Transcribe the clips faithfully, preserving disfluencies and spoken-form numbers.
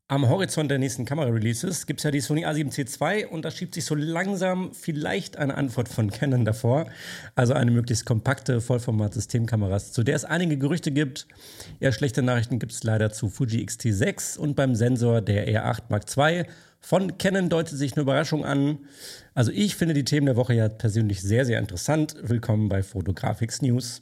Am Horizont der nächsten Kamera-Releases gibt es ja die Sony A sieben C zwei und da schiebt sich so langsam vielleicht eine Antwort von Canon davor. Also eine möglichst kompakte Vollformat-Systemkameras, zu der es einige Gerüchte gibt. Eher schlechte Nachrichten gibt es leider zu Fuji X T sechs und beim Sensor der R acht Mark zwei. Von Canon deutet sich eine Überraschung an. Also ich finde die Themen der Woche ja persönlich sehr, sehr interessant. Willkommen bei Photographics News.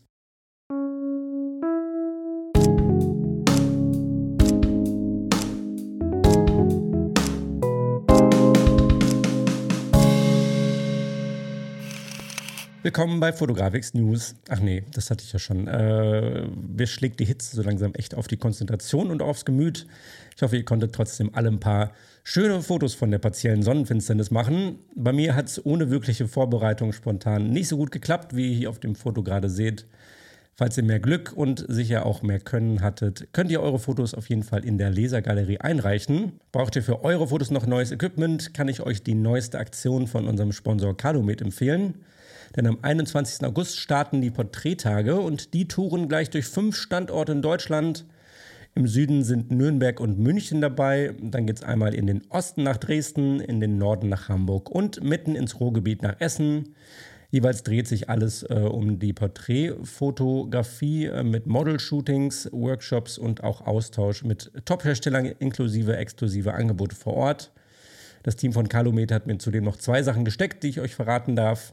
Willkommen bei Photographics News. Ach nee, das hatte ich ja schon. Äh, mir schlägt die Hitze so langsam echt auf die Konzentration und aufs Gemüt. Ich hoffe, ihr konntet trotzdem alle ein paar schöne Fotos von der partiellen Sonnenfinsternis machen. Bei mir hat es ohne wirkliche Vorbereitung spontan nicht so gut geklappt, wie ihr hier auf dem Foto gerade seht. Falls ihr mehr Glück und sicher auch mehr Können hattet, könnt ihr eure Fotos auf jeden Fall in der Lasergalerie einreichen. Braucht ihr für eure Fotos noch neues Equipment, kann ich euch die neueste Aktion von unserem Sponsor Calumet empfehlen. Denn am einundzwanzigsten August starten die Porträttage und die touren gleich durch fünf Standorte in Deutschland. Im Süden sind Nürnberg und München dabei. Dann geht es einmal in den Osten nach Dresden, in den Norden nach Hamburg und mitten ins Ruhrgebiet nach Essen. Jeweils dreht sich alles äh, um die Porträtfotografie äh, mit Model-Shootings, Workshops und auch Austausch mit Top-Herstellern inklusive exklusive Angebote vor Ort. Das Team von Calumet hat mir zudem noch zwei Sachen gesteckt, die ich euch verraten darf.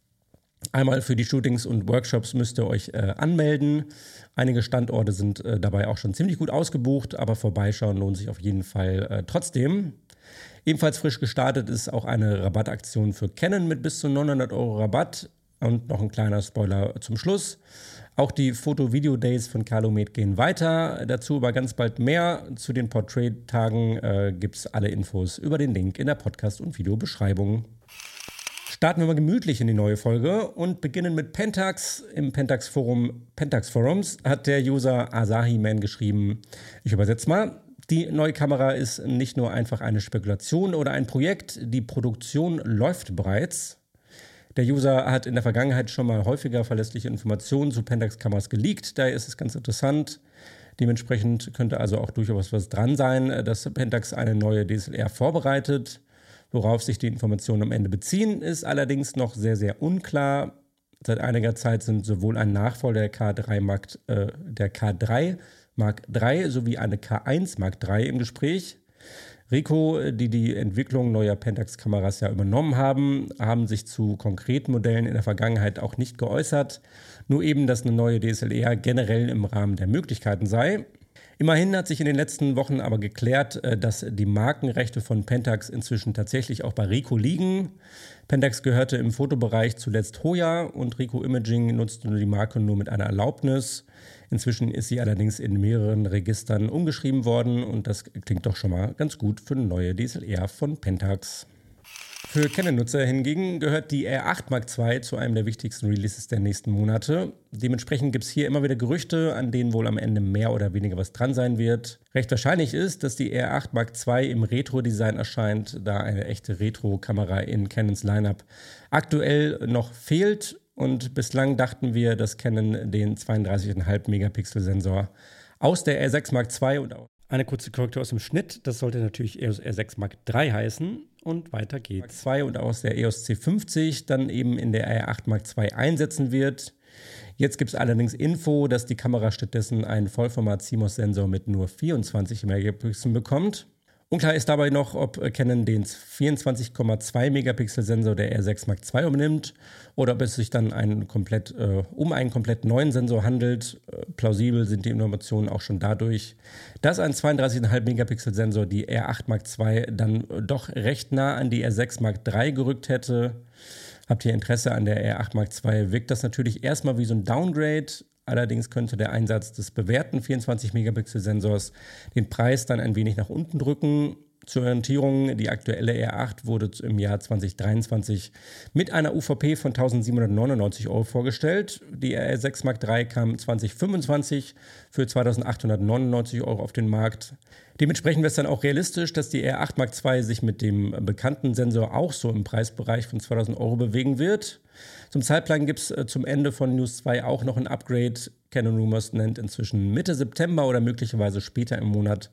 Einmal für die Shootings und Workshops müsst ihr euch äh, anmelden. Einige Standorte sind äh, dabei auch schon ziemlich gut ausgebucht, aber vorbeischauen lohnt sich auf jeden Fall äh, trotzdem. Ebenfalls frisch gestartet ist auch eine Rabattaktion für Canon mit bis zu neunhundert Euro Rabatt. Und noch ein kleiner Spoiler zum Schluss. Auch die Foto-Video-Days von Calumet gehen weiter. Dazu aber ganz bald mehr. Zu den Portrait-Tagen äh, gibt es alle Infos über den Link in der Podcast- und Videobeschreibung. Starten wir mal gemütlich in die neue Folge und beginnen mit Pentax. Im Pentax-Forum Pentax Forums hat der User Asahi Man geschrieben, ich übersetze mal, die neue Kamera ist nicht nur einfach eine Spekulation oder ein Projekt, die Produktion läuft bereits. Der User hat in der Vergangenheit schon mal häufiger verlässliche Informationen zu Pentax-Kameras geleakt, daher ist es ganz interessant. Dementsprechend könnte also auch durchaus was dran sein, dass Pentax eine neue D S L R vorbereitet. Worauf sich die Informationen am Ende beziehen, ist allerdings noch sehr, sehr unklar. Seit einiger Zeit sind sowohl ein Nachfolger der K drei Mark, äh, der K drei Mark drei sowie eine K eins Mark drei im Gespräch. Ricoh, die die Entwicklung neuer Pentax-Kameras ja übernommen haben, haben sich zu konkreten Modellen in der Vergangenheit auch nicht geäußert. Nur eben, dass eine neue D S L R generell im Rahmen der Möglichkeiten sei. Immerhin hat sich in den letzten Wochen aber geklärt, dass die Markenrechte von Pentax inzwischen tatsächlich auch bei Ricoh liegen. Pentax gehörte im Fotobereich zuletzt Hoya und Ricoh Imaging nutzte die Marke nur mit einer Erlaubnis. Inzwischen ist sie allerdings in mehreren Registern umgeschrieben worden und das klingt doch schon mal ganz gut für eine neue D S L R von Pentax. Für Canon-Nutzer hingegen gehört die R acht Mark zwei zu einem der wichtigsten Releases der nächsten Monate. Dementsprechend gibt es hier immer wieder Gerüchte, an denen wohl am Ende mehr oder weniger was dran sein wird. Recht wahrscheinlich ist, dass die R acht Mark zwei im Retro-Design erscheint, da eine echte Retro-Kamera in Canons Lineup aktuell noch fehlt. Und bislang dachten wir, dass Canon den zweiunddreißig Komma fünf Megapixel Sensor aus der R sechs Mark zwei und auch eine kurze Korrektur aus dem Schnitt, das sollte natürlich E O S R sechs Mark drei heißen. Und weiter geht's. zwei und aus der E O S C fünfzig dann eben in der R acht Mark zwei einsetzen wird. Jetzt gibt es allerdings Info, dass die Kamera stattdessen einen Vollformat-C M O S-Sensor mit nur vierundzwanzig Megapixeln bekommt. Unklar ist dabei noch, ob Canon den vierundzwanzig Komma zwei Megapixel Sensor der R sechs Mark zwei übernimmt oder ob es sich dann einen komplett, äh, um einen komplett neuen Sensor handelt. Äh, plausibel sind die Informationen auch schon dadurch, dass ein zweiunddreißig Komma fünf Megapixel Sensor die R acht Mark zwei dann doch recht nah an die R sechs Mark drei gerückt hätte. Habt ihr Interesse an der R acht Mark zwei, wirkt das natürlich erstmal wie so ein Downgrade. Allerdings könnte der Einsatz des bewährten vierundzwanzig Megapixel Sensors den Preis dann ein wenig nach unten drücken. Zur Orientierung, die aktuelle R acht wurde im Jahr zwanzig dreiundzwanzig mit einer U V P von eintausendsiebenhundertneunundneunzig Euro vorgestellt. Die R sechs Mark drei kam zwanzig fünfundzwanzig für zweitausendachthundertneunundneunzig Euro auf den Markt. Dementsprechend wäre es dann auch realistisch, dass die R acht Mark zwei sich mit dem bekannten Sensor auch so im Preisbereich von zweitausend Euro bewegen wird. Zum Zeitplan gibt es äh, zum Ende von News zwei auch noch ein Upgrade. Canon Rumors nennt inzwischen Mitte September oder möglicherweise später im Monat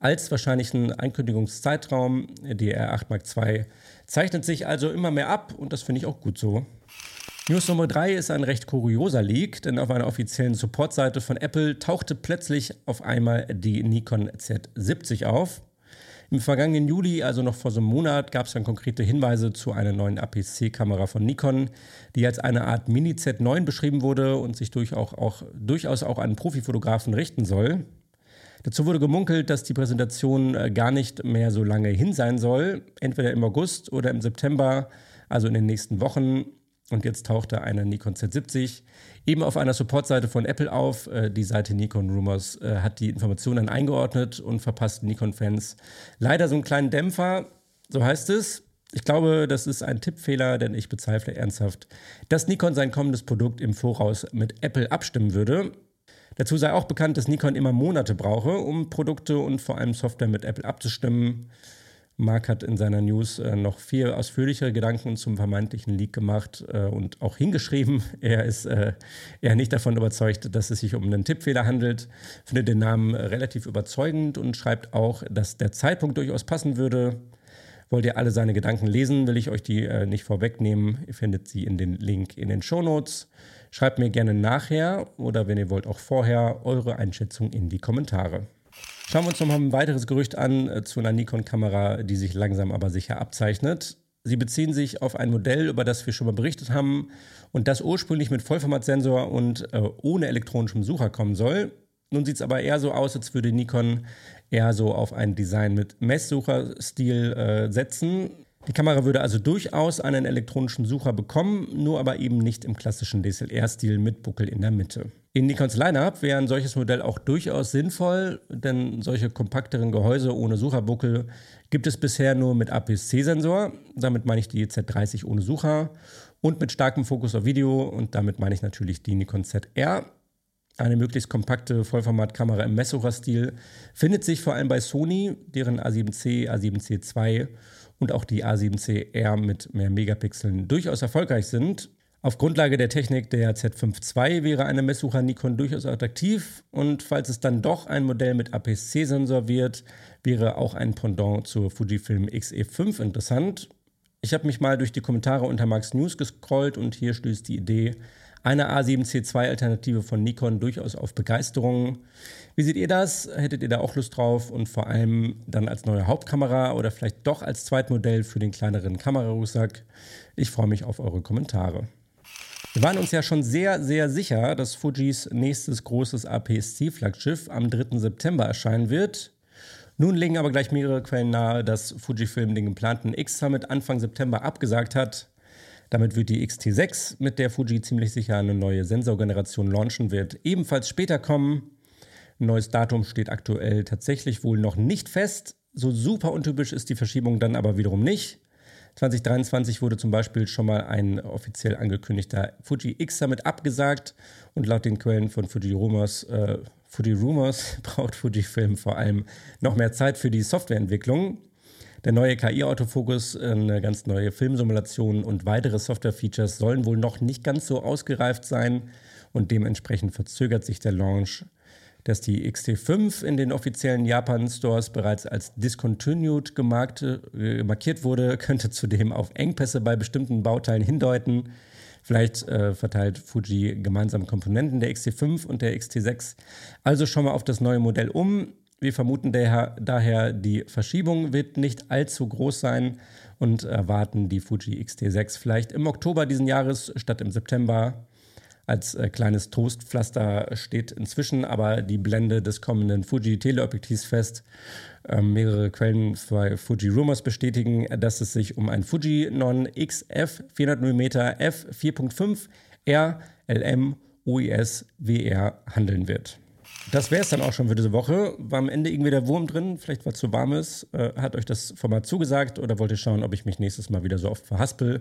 als wahrscheinlichen Ankündigungszeitraum. Die R acht Mark zwei zeichnet sich also immer mehr ab und das finde ich auch gut so. News Nummer drei ist ein recht kurioser Leak, denn auf einer offiziellen Supportseite von Apple tauchte plötzlich auf einmal die Nikon Z siebzig auf. Im vergangenen Juli, also noch vor so einem Monat, gab es dann konkrete Hinweise zu einer neuen A P C-Kamera von Nikon, die als eine Art Mini Z neun beschrieben wurde und sich durch auch, auch, durchaus auch an Profifotografen richten soll. Dazu wurde gemunkelt, dass die Präsentation gar nicht mehr so lange hin sein soll, entweder im August oder im September, also in den nächsten Wochen. Und jetzt tauchte eine Nikon Z siebzig eben auf einer Supportseite von Apple auf. Die Seite Nikon Rumors hat die Informationen eingeordnet und verpasst Nikon-Fans leider so einen kleinen Dämpfer. So heißt es. Ich glaube, das ist ein Tippfehler, denn ich bezweifle ernsthaft, dass Nikon sein kommendes Produkt im Voraus mit Apple abstimmen würde. Dazu sei auch bekannt, dass Nikon immer Monate brauche, um Produkte und vor allem Software mit Apple abzustimmen. Mark hat in seiner News äh, noch viel ausführlichere Gedanken zum vermeintlichen Leak gemacht äh, und auch hingeschrieben. Er ist äh, eher nicht davon überzeugt, dass es sich um einen Tippfehler handelt, findet den Namen äh, relativ überzeugend und schreibt auch, dass der Zeitpunkt durchaus passen würde. Wollt ihr alle seine Gedanken lesen, will ich euch die äh, nicht vorwegnehmen. Ihr findet sie in den Link in den Shownotes. Schreibt mir gerne nachher oder wenn ihr wollt auch vorher eure Einschätzung in die Kommentare. Schauen wir uns noch mal ein weiteres Gerücht an äh, zu einer Nikon-Kamera, die sich langsam aber sicher abzeichnet. Sie beziehen sich auf ein Modell, über das wir schon mal berichtet haben und das ursprünglich mit Vollformatsensor und äh, ohne elektronischem Sucher kommen soll. Nun sieht es aber eher so aus, als würde Nikon eher so auf ein Design mit Messsucherstil äh, setzen. Die Kamera würde also durchaus einen elektronischen Sucher bekommen, nur aber eben nicht im klassischen D S L R-Stil mit Buckel in der Mitte. In Nikons Line-Up wäre ein solches Modell auch durchaus sinnvoll, denn solche kompakteren Gehäuse ohne Sucherbuckel gibt es bisher nur mit A P S C-Sensor, damit meine ich die Z dreißig ohne Sucher, und mit starkem Fokus auf Video, und damit meine ich natürlich die Nikon Z R. Eine möglichst kompakte Vollformatkamera im Messsucherstil findet sich vor allem bei Sony, deren A sieben C, A sieben C zwei und auch die A sieben C R mit mehr Megapixeln durchaus erfolgreich sind. Auf Grundlage der Technik der Z fünf zwei wäre eine Messsucher Nikon durchaus attraktiv, und falls es dann doch ein Modell mit A P S C-Sensor wird, wäre auch ein Pendant zur Fujifilm X E fünf interessant. Ich habe mich mal durch die Kommentare unter Marks News gescrollt und hier stößt die Idee einer A sieben C zwei Alternative von Nikon durchaus auf Begeisterung. Wie seht ihr das? Hättet ihr da auch Lust drauf? Und vor allem dann als neue Hauptkamera oder vielleicht doch als Zweitmodell für den kleineren Kamerarucksack? Ich freue mich auf eure Kommentare. Wir waren uns ja schon sehr, sehr sicher, dass Fujis nächstes großes A P S C-Flaggschiff am dritten September erscheinen wird. Nun legen aber gleich mehrere Quellen nahe, dass Fujifilm den geplanten X-Summit Anfang September abgesagt hat. Damit wird die X T sechs, mit der Fuji ziemlich sicher eine neue Sensorgeneration launchen wird, ebenfalls später kommen. Ein neues Datum steht aktuell tatsächlich wohl noch nicht fest. So super untypisch ist die Verschiebung dann aber wiederum nicht. zwanzig dreiundzwanzig wurde zum Beispiel schon mal ein offiziell angekündigter Fuji X-Summit abgesagt, und laut den Quellen von Fuji Rumors, äh, Fuji Rumors braucht Fujifilm vor allem noch mehr Zeit für die Softwareentwicklung. Der neue K I-Autofokus, eine ganz neue Filmsimulation und weitere Software-Features sollen wohl noch nicht ganz so ausgereift sein, und dementsprechend verzögert sich der Launch. Dass die X T fünf in den offiziellen Japan-Stores bereits als discontinued gemarkt, äh, markiert wurde, könnte zudem auf Engpässe bei bestimmten Bauteilen hindeuten. Vielleicht äh, verteilt Fuji gemeinsam Komponenten der X T fünf und der X T sechs also schon mal auf das neue Modell um. Wir vermuten daher, daher, die Verschiebung wird nicht allzu groß sein und erwarten die Fuji X T sechs vielleicht im Oktober diesen Jahres statt im September. Als äh, kleines Trostpflaster steht inzwischen aber die Blende des kommenden Fuji Teleobjektivs fest. Ähm, mehrere Quellen bei Fuji Rumors bestätigen, dass es sich um ein Fujinon X F vierhundert Millimeter f vier Punkt fünf R L M O I S W R handeln wird. Das wäre es dann auch schon für diese Woche. War am Ende irgendwie der Wurm drin, vielleicht weil es zu warm ist. Äh, hat euch das Format zugesagt oder wollt ihr schauen, ob ich mich nächstes Mal wieder so oft verhaspel?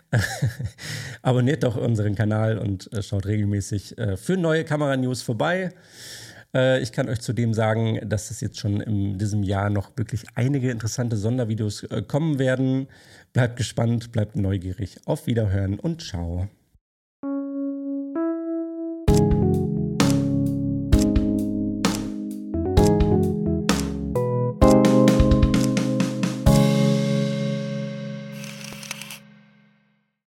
Abonniert doch unseren Kanal und äh, schaut regelmäßig äh, für neue Kameranews vorbei. Äh, ich kann euch zudem sagen, dass es jetzt schon in diesem Jahr noch wirklich einige interessante Sondervideos äh, kommen werden. Bleibt gespannt, bleibt neugierig. Auf Wiederhören und ciao.